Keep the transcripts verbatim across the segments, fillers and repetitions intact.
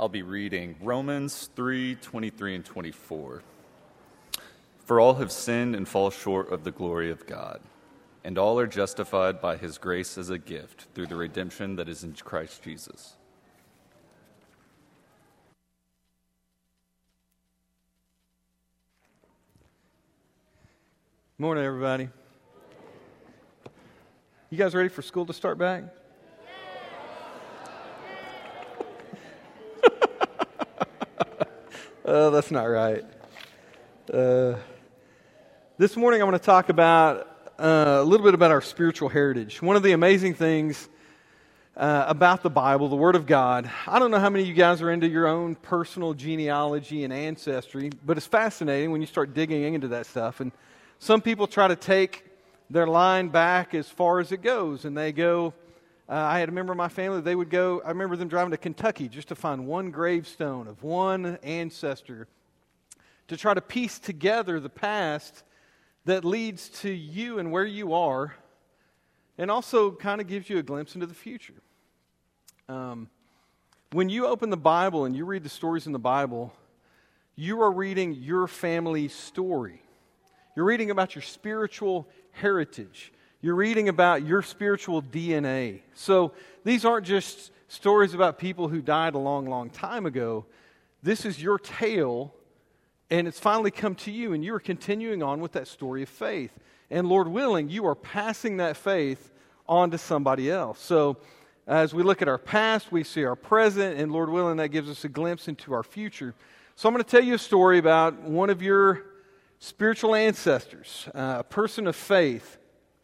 I'll be reading Romans three, twenty-three and twenty-four. For all have sinned and fall short of the glory of God, and all are justified by his grace as a gift through the redemption that is in Christ Jesus. Morning, everybody. You guys ready for school to start back? Oh, that's not right. Uh, this morning I want to talk about uh, a little bit about our spiritual heritage. One of the amazing things uh, about the Bible, the Word of God, I don't know how many of you guys are into your own personal genealogy and ancestry, but it's fascinating when you start digging into that stuff. And some people try to take their line back as far as it goes, and they go, uh, I had a member of my family, they would go, I remember them driving to Kentucky just to find one gravestone of one ancestor to try to piece together the past that leads to you and where you are, and also kind of gives you a glimpse into the future. Um, when you open the Bible and you read the stories in the Bible, you are reading your family's story. You're reading about your spiritual heritage. You're reading about your spiritual D N A. So these aren't just stories about people who died a long, long time ago. This is your tale, and it's finally come to you, and you are continuing on with that story of faith. And Lord willing, you are passing that faith on to somebody else. So as we look at our past, we see our present, and Lord willing, that gives us a glimpse into our future. So I'm going to tell you a story about one of your spiritual ancestors, uh, a person of faith.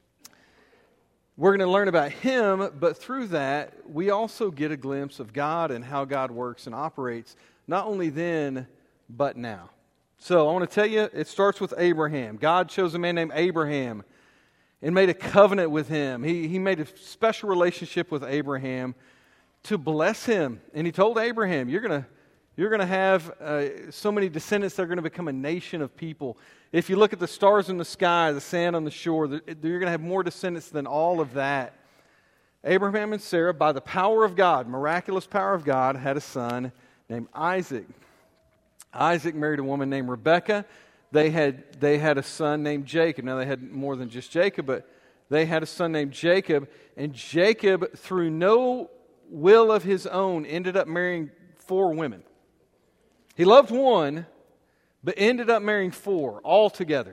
We're going to learn about him, but through that, we also get a glimpse of God and how God works and operates, not only then, but now. So I want to tell you, it starts with Abraham. God chose a man named Abraham and made a covenant with him. He, he made a special relationship with Abraham to bless him. And he told Abraham, you're going to You're going to have uh, so many descendants that are going to become a nation of people. If you look at the stars in the sky, the sand on the shore, you're going to have more descendants than all of that. Abraham and Sarah, by the power of God, miraculous power of God, had a son named Isaac. Isaac married a woman named Rebekah. They had, they had a son named Jacob. Now, they had more than just Jacob, but they had a son named Jacob. And Jacob, through no will of his own, ended up marrying four women. He loved one, but ended up marrying four altogether.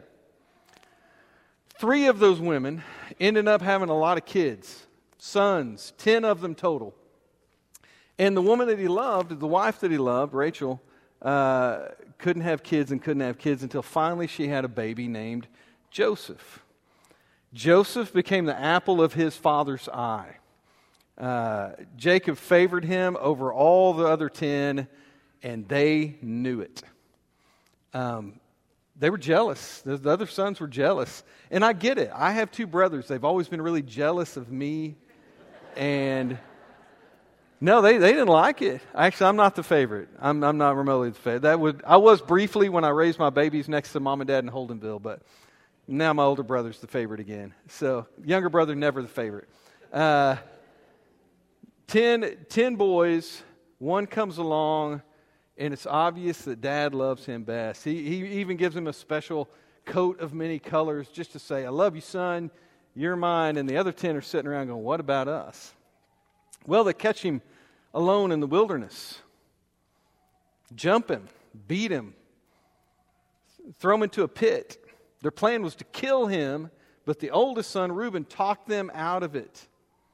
Three of those women ended up having a lot of kids, sons, ten of them total. And the woman that he loved, the wife that he loved, Rachel, uh, couldn't have kids and couldn't have kids until finally she had a baby named Joseph. Joseph became the apple of his father's eye. Uh, Jacob favored him over all the other ten, and they knew it. Um, they were jealous. The, the other sons were jealous. And I get it. I have two brothers. They've always been really jealous of me. And no, they, they didn't like it. Actually, I'm not the favorite. I'm, I'm not remotely the favorite. That would I was briefly when I raised my babies next to mom and dad in Holdenville, but now my older brother's the favorite again. So younger brother, never the favorite. Uh, ten, ten boys, one comes along, and it's obvious that Dad loves him best. He, he even gives him a special coat of many colors just to say, I love you, son, you're mine. And the other ten are sitting around going, what about us? Well, they catch him alone in the wilderness, jump him, beat him, throw him into a pit. Their plan was to kill him, but the oldest son, Reuben, talked them out of it.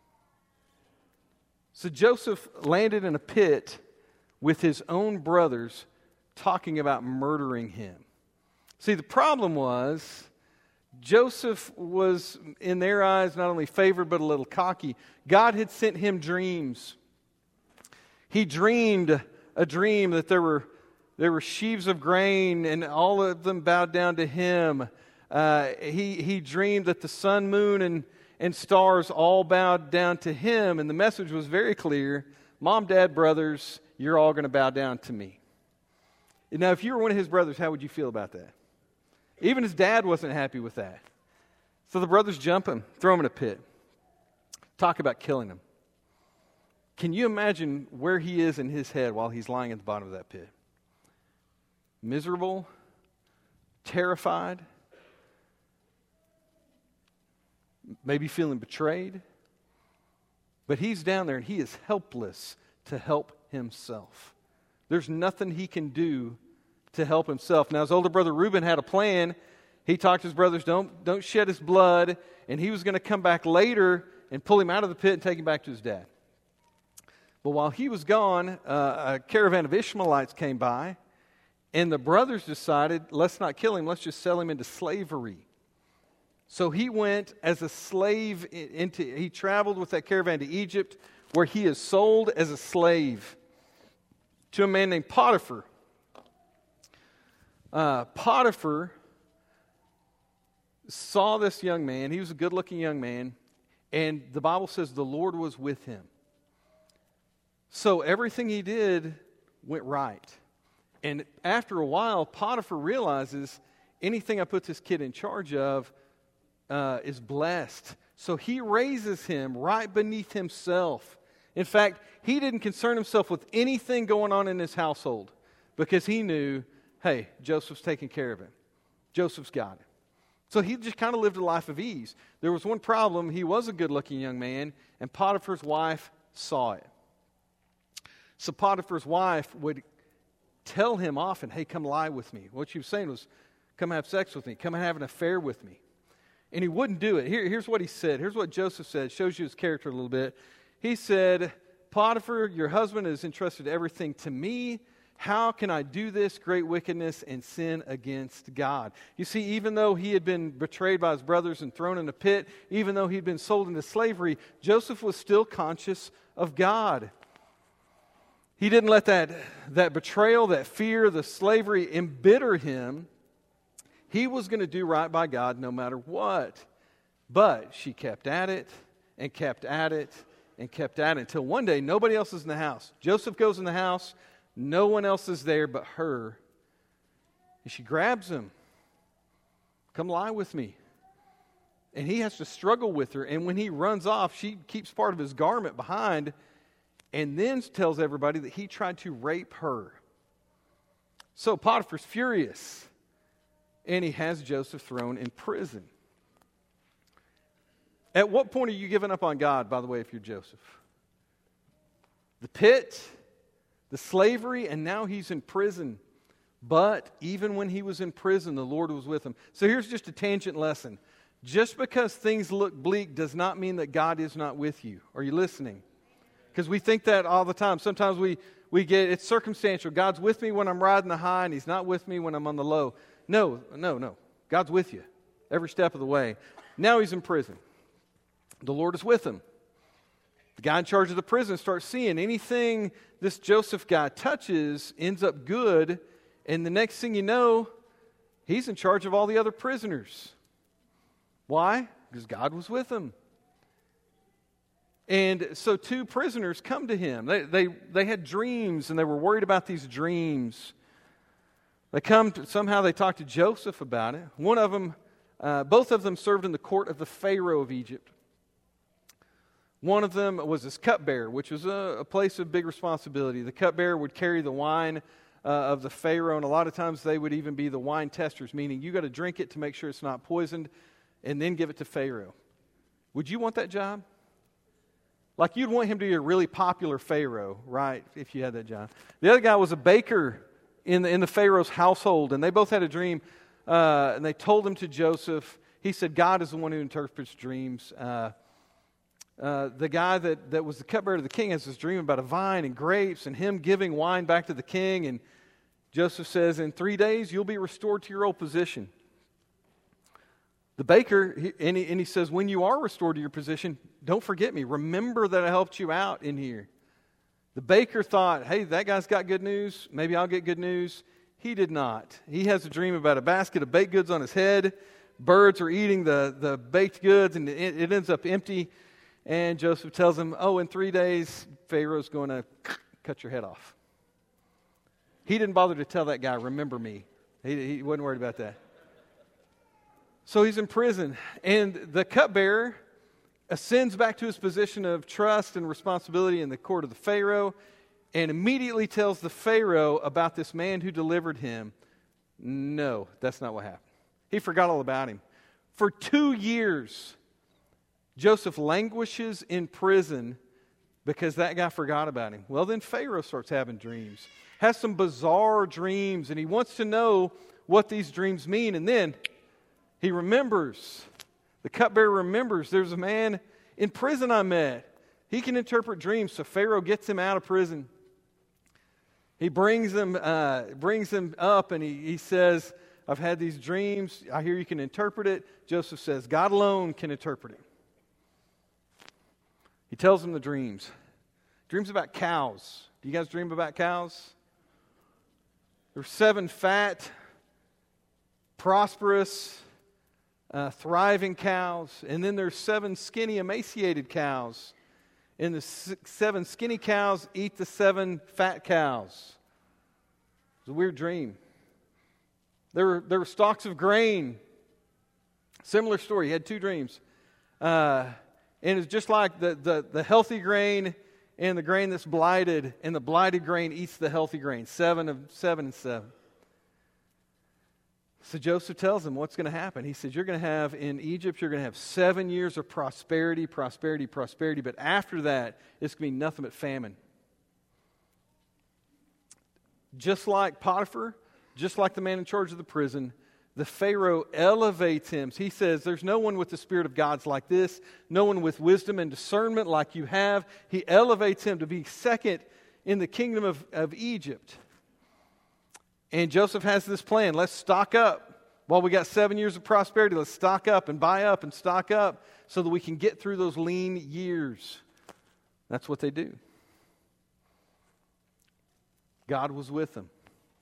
So Joseph landed in a pit with his own brothers talking about murdering him. See, the problem was Joseph was, in their eyes, not only favored but a little cocky. God had sent him dreams. He dreamed a dream that there were there were sheaves of grain and all of them bowed down to him. Uh, he, he dreamed that the sun, moon, and, and stars all bowed down to him. And the message was very clear. Mom, Dad, brothers, you're all going to bow down to me. Now, if you were one of his brothers, how would you feel about that? Even his dad wasn't happy with that. So the brothers jump him, throw him in a pit. Talk about killing him. Can you imagine where he is in his head while he's lying at the bottom of that pit? Miserable, terrified, maybe feeling betrayed. But he's down there and he is helpless to help himself. There's nothing he can do to help himself. Now, his older brother Reuben had a plan. He talked to his brothers, don't, don't shed his blood. And he was going to come back later and pull him out of the pit and take him back to his dad. But while he was gone, uh, a caravan of Ishmaelites came by. And the brothers decided, let's not kill him, let's just sell him into slavery. So he went as a slave into, he traveled with that caravan to Egypt, where he is sold as a slave to a man named Potiphar. Uh, Potiphar saw this young man. He was a good-looking young man, and the Bible says the Lord was with him. So everything he did went right. And after a while, Potiphar realizes anything I put this kid in charge of uh, is blessed. So he raises him right beneath himself. In fact, he didn't concern himself with anything going on in his household because he knew, hey, Joseph's taking care of him. Joseph's got it. So he just kind of lived a life of ease. There was one problem. He was a good-looking young man, and Potiphar's wife saw it. So Potiphar's wife would tell him often, hey, come lie with me. What she was saying was, come have sex with me. Come and have an affair with me. And he wouldn't do it. Here, here's what he said. Here's what Joseph said. It shows you his character a little bit. He said, Potiphar, your husband has entrusted everything to me. How can I do this great wickedness and sin against God? You see, even though he had been betrayed by his brothers and thrown in a pit, even though he'd been sold into slavery, Joseph was still conscious of God. He didn't let that, that betrayal, that fear, the slavery embitter him. He was going to do right by God no matter what. But she kept at it and kept at it and kept at it until one day nobody else is in the house. Joseph goes in the house. No one else is there but her. And she grabs him. Come lie with me. And he has to struggle with her. And when he runs off, she keeps part of his garment behind and then tells everybody that he tried to rape her. So Potiphar's furious. And he has Joseph thrown in prison. At what point are you giving up on God, by the way, if you're Joseph? The pit, the slavery, and now he's in prison. But even when he was in prison, the Lord was with him. So here's just a tangent lesson. Just because things look bleak does not mean that God is not with you. Are you listening? Because we think that all the time. Sometimes we, we get, it's circumstantial. God's with me when I'm riding the high, and he's not with me when I'm on the low. No, no, no. God's with you every step of the way. Now he's in prison. The Lord is with him. The guy in charge of the prison starts seeing anything this Joseph guy touches ends up good, and the next thing you know, he's in charge of all the other prisoners. Why? Because God was with him. And so two prisoners come to him. They, they, they had dreams, and they were worried about these dreams. They come, to, somehow they talk to Joseph about it. One of them, uh, both of them served in the court of the Pharaoh of Egypt. One of them was his cupbearer, which was a, a place of big responsibility. The cupbearer would carry the wine uh, of the Pharaoh, and a lot of times they would even be the wine testers, meaning you got to drink it to make sure it's not poisoned, and then give it to Pharaoh. Would you want that job? Like you'd want him to be a really popular Pharaoh, right, if you had that job. The other guy was a baker in the, in the Pharaoh's household, and they both had a dream, uh, and they told him to Joseph. He said, God is the one who interprets dreams. Uh, uh, the guy that, that was the cupbearer to the king has this dream about a vine and grapes and him giving wine back to the king, and Joseph says, in three days you'll be restored to your old position. The baker, he, and, he, and he says, when you are restored to your position, don't forget me. Remember that I helped you out in here. The baker thought, hey, that guy's got good news. Maybe I'll get good news. He did not. He has a dream about a basket of baked goods on his head. Birds are eating the, the baked goods, and it, it ends up empty. And Joseph tells him, oh, in three days, Pharaoh's going to cut your head off. He didn't bother to tell that guy, remember me. He, he wasn't worried about that. So he's in prison. And the cupbearer ascends back to his position of trust and responsibility in the court of the Pharaoh, and immediately tells the Pharaoh about this man who delivered him. No, that's not what happened. He forgot all about him. For two years, Joseph languishes in prison because that guy forgot about him. Well, then Pharaoh starts having dreams, has some bizarre dreams, and he wants to know what these dreams mean. And then he remembers, the cupbearer remembers, there's a man in prison I met. He can interpret dreams, so Pharaoh gets him out of prison. He brings him, uh, brings him up, and he, he says, I've had these dreams. I hear you can interpret it. Joseph says, God alone can interpret it. He tells him the dreams. Dreams about cows. Do you guys dream about cows? There's seven fat, prosperous, uh, thriving cows. And then there's seven skinny, emaciated cows. And the six, seven skinny cows eat the seven fat cows. It's a weird dream. There were, there were stalks of grain. Similar story. He had two dreams. Uh, and it's just like the, the, the healthy grain and the grain that's blighted, and the blighted grain eats the healthy grain. Seven of seven and seven. So Joseph tells him what's going to happen. He says, you're going to have, in Egypt, you're going to have seven years of prosperity, prosperity, prosperity. But after that, it's going to be nothing but famine. Just like Potiphar, just like the man in charge of the prison, the Pharaoh elevates him. He says, there's no one with the Spirit of God's like this, no one with wisdom and discernment like you have. He elevates him to be second in the kingdom of, of Egypt. And Joseph has this plan. Let's stock up. While we got seven years of prosperity, let's stock up and buy up and stock up so that we can get through those lean years. That's what they do. God was with them.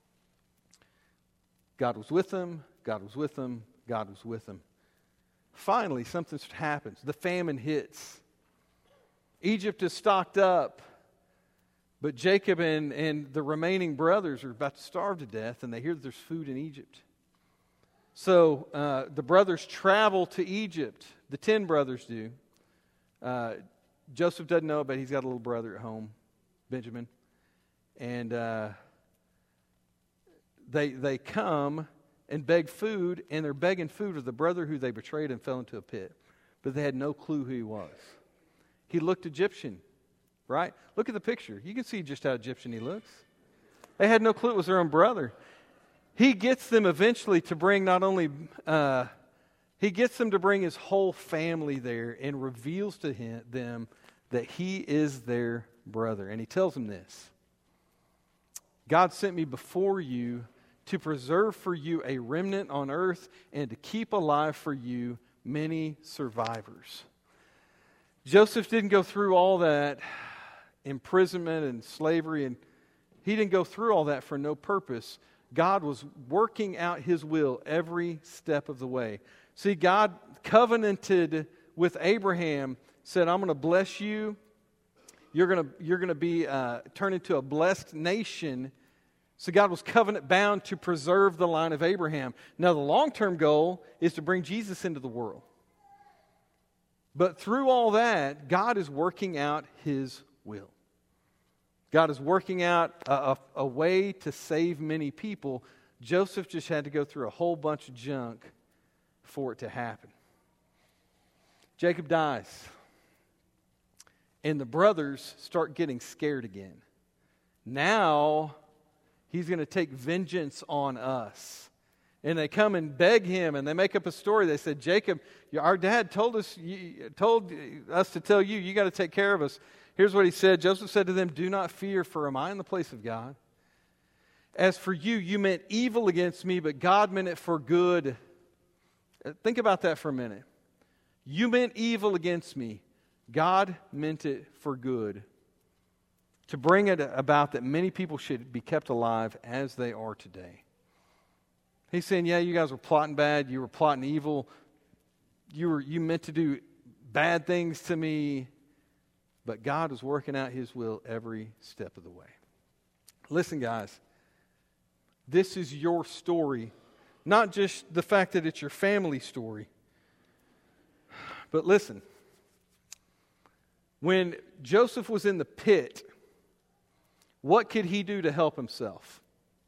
God was with them. God was with them. God was with them. Finally, something happens. The famine hits. Egypt is stocked up. But Jacob and, and the remaining brothers are about to starve to death, and they hear that there's food in Egypt. So uh, the brothers travel to Egypt. The ten brothers do. Uh, Joseph doesn't know, but he's got a little brother at home, Benjamin. And uh, they they come and beg food, and they're begging food of the brother who they betrayed and fell into a pit. But they had no clue who he was. He looked Egyptian. Right? Look at the picture. You can see just how Egyptian he looks. They had no clue it was their own brother. He gets them eventually to bring not only, uh, he gets them to bring his whole family there and reveals to him, them that he is their brother. And he tells them this. God sent me before you to preserve for you a remnant on earth and to keep alive for you many survivors. Joseph didn't go through all that imprisonment and slavery, and he didn't go through all that for no purpose. God was working out his will every step of the way. See, God covenanted with Abraham, said, I'm going to bless you. You're going to, you're going to be uh, turned into a blessed nation. So God was covenant bound to preserve the line of Abraham. Now the long-term goal is to bring Jesus into the world. But through all that, God is working out his will. God is working out a, a, a way to save many people. Joseph just had to go through a whole bunch of junk for it to happen. Jacob dies. And the brothers start getting scared again. Now, he's going to take vengeance on us. And they come and beg him, and they make up a story. They said, Jacob, our dad told us, told us to tell you, you got to take care of us. Here's what he said. Joseph said to them, do not fear, for am I in the place of God? As for you, you meant evil against me, but God meant it for good. Think about that for a minute. You meant evil against me. God meant it for good. To bring it about that many people should be kept alive as they are today. He's saying, yeah, you guys were plotting bad. You were plotting evil. You were you meant to do bad things to me. But God is working out his will every step of the way. Listen, guys. This is your story. Not just the fact that it's your family story. But listen. When Joseph was in the pit, what could he do to help himself?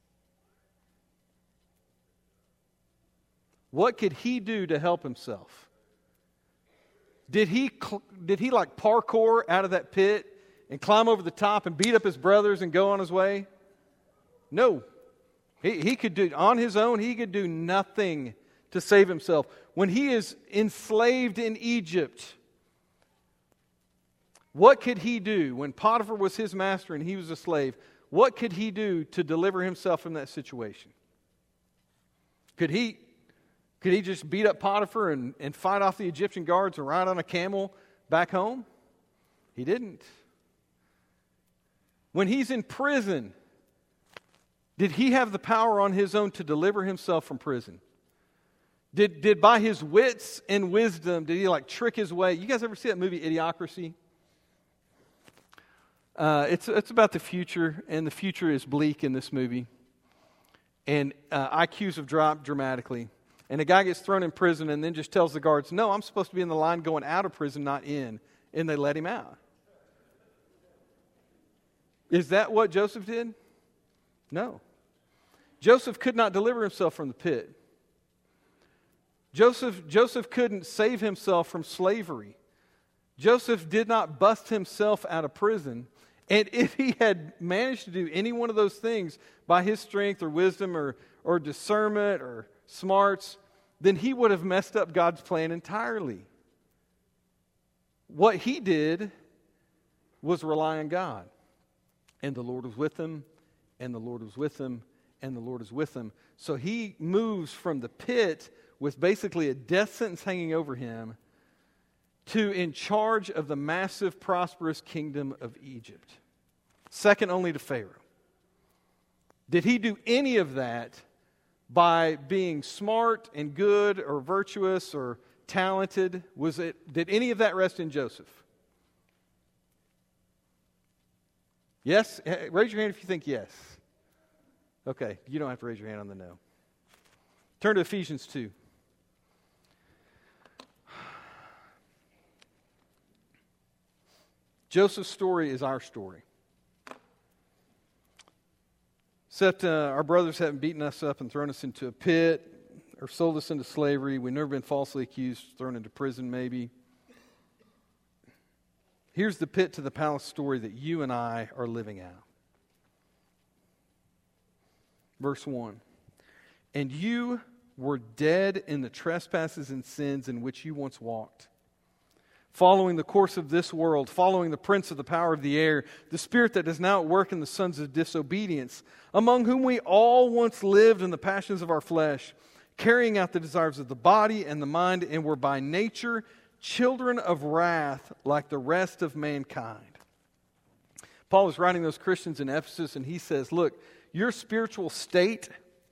What could he do to help himself? Did he, did he like parkour out of that pit and climb over the top and beat up his brothers and go on his way? No. He, he could do, on his own, he could do nothing to save himself. When he is enslaved in Egypt, what could he do? When Potiphar was his master and he was a slave, what could he do to deliver himself from that situation? Could he, could he just beat up Potiphar and, and fight off the Egyptian guards and ride on a camel back home? He didn't. When he's in prison, did he have the power on his own to deliver himself from prison? Did, did by his wits and wisdom, did he like trick his way? You guys ever see that movie Idiocracy? Uh, it's, it's about the future, and the future is bleak in this movie. And uh, I Qs have dropped dramatically. And a guy gets thrown in prison and then just tells the guards, no, I'm supposed to be in the line going out of prison, not in. And they let him out. Is that what Joseph did? No. Joseph could not deliver himself from the pit. Joseph, Joseph couldn't save himself from slavery. Joseph did not bust himself out of prison. And if he had managed to do any one of those things by his strength or wisdom or, or discernment or smarts, then he would have messed up God's plan entirely. What he did was rely on God. And the Lord was with him, and the Lord was with him, and the Lord is with him. So he moves from the pit with basically a death sentence hanging over him to in charge of the massive, prosperous kingdom of Egypt. Second only to Pharaoh. Did he do any of that by being smart and good or virtuous or talented? Was it, did any of that rest in Joseph? Yes? Raise your hand if you think yes. Okay, you don't have to raise your hand on the no. Turn to Ephesians two. Joseph's story is our story. Except uh, our brothers haven't beaten us up and thrown us into a pit or sold us into slavery. We've never been falsely accused, thrown into prison maybe. Here's the pit to the palace story that you and I are living out. Verse one. And you were dead in the trespasses and sins in which you once walked, following the course of this world, following the prince of the power of the air, the spirit that is now at work in the sons of disobedience, among whom we all once lived in the passions of our flesh, carrying out the desires of the body and the mind, and were by nature children of wrath like the rest of mankind. Paul was writing those Christians in Ephesus, and he says, look, your spiritual state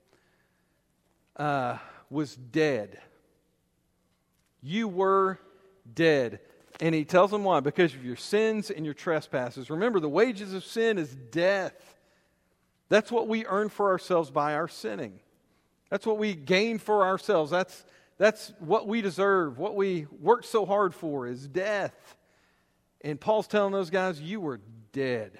uh, was dead. You were dead. And he tells them why. Because of your sins and your trespasses. Remember, the wages of sin is death. That's what we earn for ourselves by our sinning. That's what we gain for ourselves. That's, that's what we deserve. What we work so hard for is death. And Paul's telling those guys, you were dead.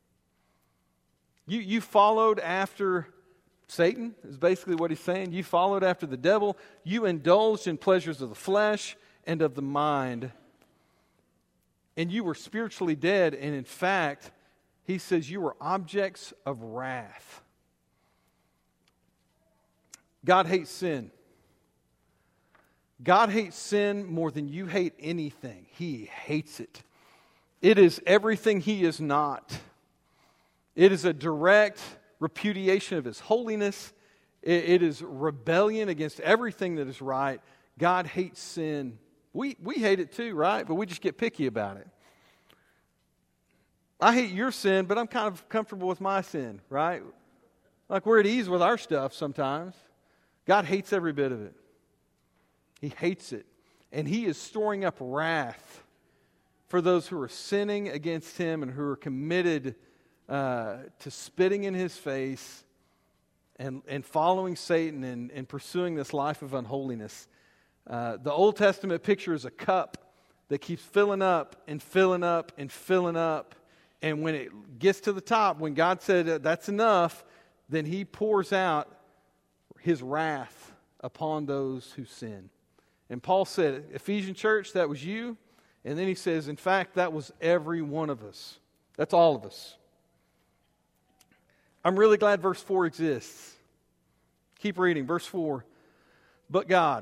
You, you followed after Satan, is basically what he's saying. You followed after the devil. You indulged in pleasures of the flesh and of the mind. And you were spiritually dead. And in fact, he says you were objects of wrath. God hates sin. God hates sin more than you hate anything. He hates it. It is everything he is not. It is a direct repudiation of his holiness. It, it is rebellion against everything that is right. God hates sin. We, we hate it too, right? But we just get picky about it. I hate your sin, but I'm kind of comfortable with my sin, right? Like we're at ease with our stuff sometimes. God hates every bit of it. He hates it. And he is storing up wrath for those who are sinning against him and who are committed uh, to spitting in his face and, and following Satan and, and pursuing this life of unholiness. Uh, the Old Testament picture is a cup, that keeps filling up and filling up and filling up. And when it gets to the top, when God said that's enough, then he pours out his wrath upon those who sin. And Paul said, Ephesian church, that was you. And then he says, in fact, that was every one of us. That's all of us. I'm really glad verse four exists. Keep reading, verse four. But God.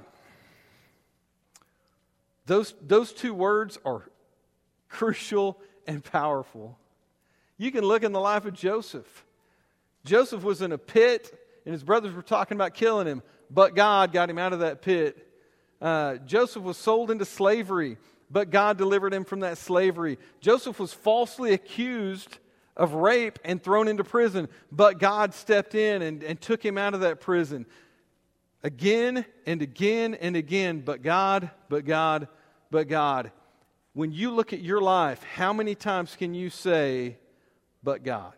Those, those two words are crucial and powerful. You can look in the life of Joseph. Joseph was in a pit, and his brothers were talking about killing him, but God got him out of that pit. Uh, Joseph was sold into slavery, but God delivered him from that slavery. Joseph was falsely accused of rape and thrown into prison, but God stepped in and, and took him out of that prison. Again and again and again, but God, but God, but God. When you look at your life, how many times can you say, but God?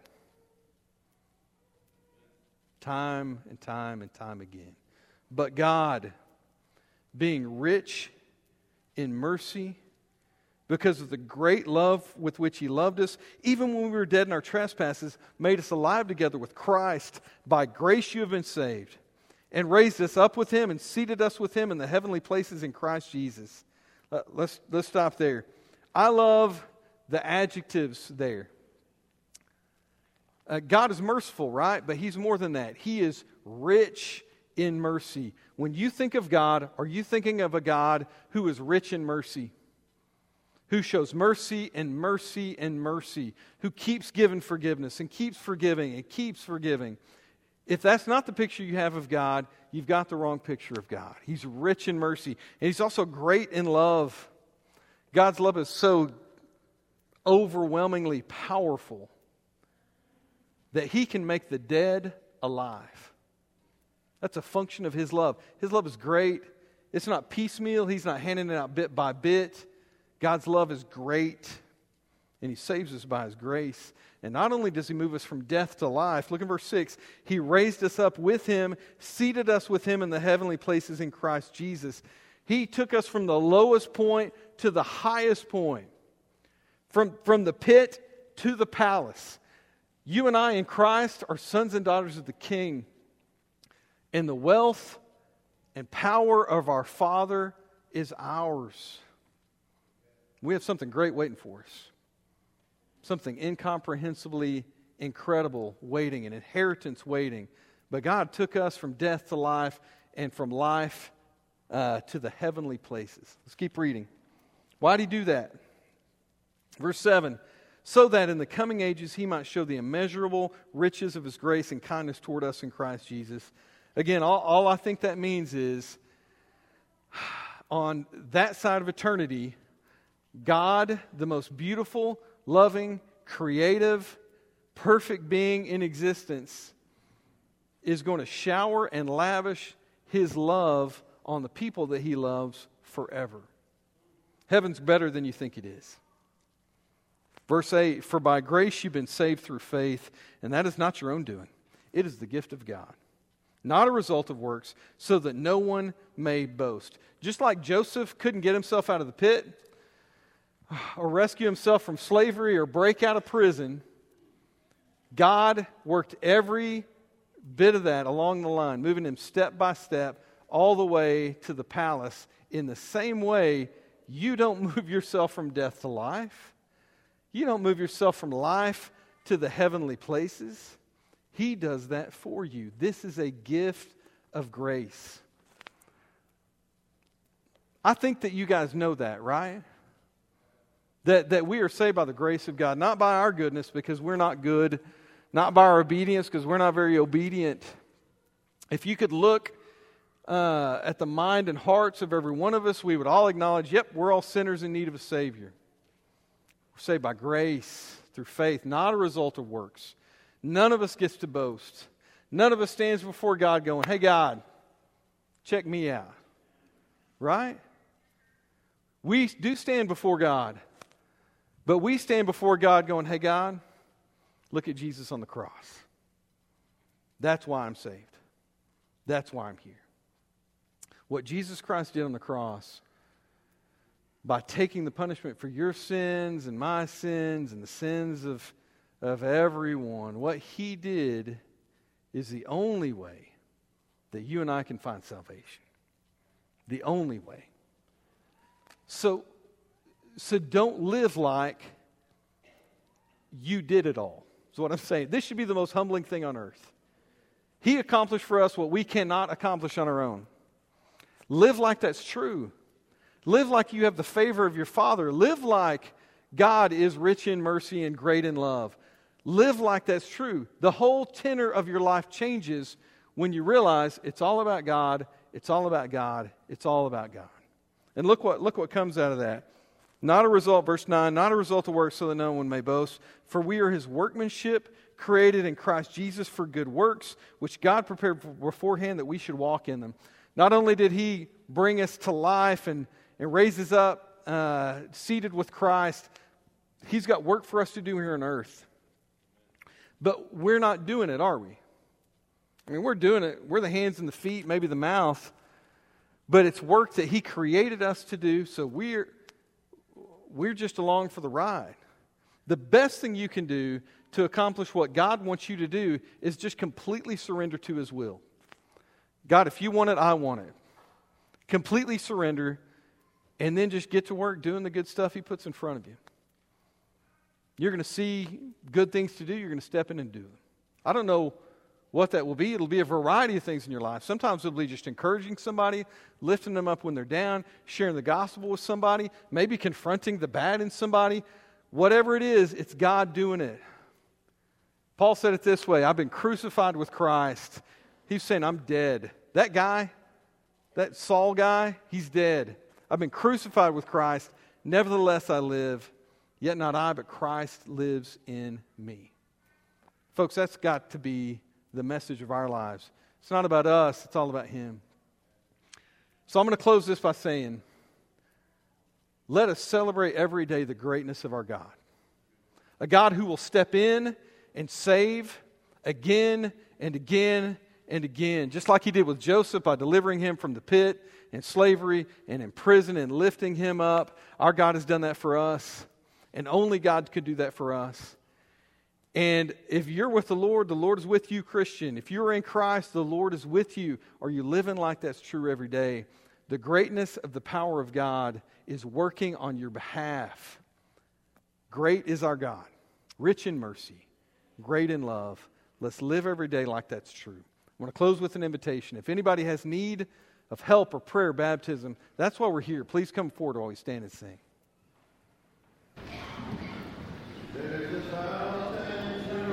Time and time and time again. But God, being rich in mercy, because of the great love with which he loved us, even when we were dead in our trespasses, made us alive together with Christ. By grace you have been saved, and raised us up with him and seated us with him in the heavenly places in Christ Jesus. Uh, let's, let's stop there. I love the adjectives there. Uh, God is merciful, right? But he's more than that. He is rich in mercy. When you think of God, are you thinking of a God who is rich in mercy? Who shows mercy and mercy and mercy? Who keeps giving forgiveness and keeps forgiving and keeps forgiving? If that's not the picture you have of God, you've got the wrong picture of God. He's rich in mercy. And he's also great in love. God's love is so overwhelmingly powerful that he can make the dead alive. That's a function of his love. His love is great. It's not piecemeal. He's not handing it out bit by bit. God's love is great, and he saves us by his grace. And not only does he move us from death to life, look at verse six, he raised us up with him, seated us with him in the heavenly places in Christ Jesus. He took us from the lowest point to the highest point, from, from the pit to the palace. You and I in Christ are sons and daughters of the King, and the wealth and power of our Father is ours. We have something great waiting for us. Something incomprehensibly incredible waiting, an inheritance waiting. But God took us from death to life and from life uh, to the heavenly places. Let's keep reading. Why did he do that? Verse seven, so that in the coming ages he might show the immeasurable riches of his grace and kindness toward us in Christ Jesus. Again, all, all I think that means is on that side of eternity, God, the most beautiful, loving, creative, perfect being in existence, is going to shower and lavish his love on the people that he loves forever. Heaven's better than you think it is. Verse eight, for by grace you've been saved through faith, and that is not your own doing. It is the gift of God, not a result of works, so that no one may boast. Just like Joseph couldn't get himself out of the pit, or rescue himself from slavery, or break out of prison, God worked every bit of that along the line, moving him step by step all the way to the palace. In the same way, you don't move yourself from death to life. You don't move yourself from life to the heavenly places. He does that for you. This is a gift of grace. I think that you guys know that, right? That, that we are saved by the grace of God, not by our goodness because we're not good, not by our obedience because we're not very obedient. If you could look uh, at the mind and hearts of every one of us, we would all acknowledge, yep, we're all sinners in need of a Savior. We're saved by grace, through faith, not a result of works. None of us gets to boast. None of us stands before God going, hey, God, check me out. Right? We do stand before God. But we stand before God going, hey, God, look at Jesus on the cross. That's why I'm saved. That's why I'm here. What Jesus Christ did on the cross by taking the punishment for your sins and my sins and the sins of, of everyone. What he did is the only way that you and I can find salvation. The only way. So, so don't live like you did it all. Is what I'm saying. This should be the most humbling thing on earth. He accomplished for us what we cannot accomplish on our own. Live like that's true. Live like you have the favor of your Father. Live like God is rich in mercy and great in love. Live like that's true. The whole tenor of your life changes when you realize it's all about God, it's all about God, it's all about God. And look what, look what comes out of that. Not a result, verse nine, not a result of works so that no one may boast. For we are his workmanship, created in Christ Jesus for good works, which God prepared beforehand that we should walk in them. Not only did he bring us to life and, and raise us up, uh, seated with Christ, he's got work for us to do here on earth. But we're not doing it, are we? I mean, we're doing it. We're the hands and the feet, maybe the mouth. But it's work that he created us to do, so we're, we're just along for the ride. The best thing you can do to accomplish what God wants you to do is just completely surrender to his will. God, if you want it, I want it. Completely surrender, and then just get to work doing the good stuff he puts in front of you. You're going to see good things to do. You're going to step in and do them. I don't know what that will be. It'll be a variety of things in your life. Sometimes it'll be just encouraging somebody, lifting them up when they're down, sharing the gospel with somebody, maybe confronting the bad in somebody. Whatever it is, it's God doing it. Paul said it this way, I've been crucified with Christ. He's saying, I'm dead. That guy, that Saul guy, he's dead. I've been crucified with Christ. Nevertheless, I live. Yet not I, but Christ lives in me. Folks, that's got to be the message of our lives. It's not about us, it's all about him. So I'm going to close this by saying, let us celebrate every day the greatness of our God. A God who will step in and save again and again and again. Just like he did with Joseph by delivering him from the pit and slavery and in prison and lifting him up. Our God has done that for us. And only God could do that for us. And if you're with the Lord, the Lord is with you, Christian. If you're in Christ, the Lord is with you. Are you living like that's true every day? The greatness of the power of God is working on your behalf. Great is our God, rich in mercy, great in love. Let's live every day like that's true. I want to close with an invitation. If anybody has need of help or prayer, baptism, that's why we're here. Please come forward while we stand and sing.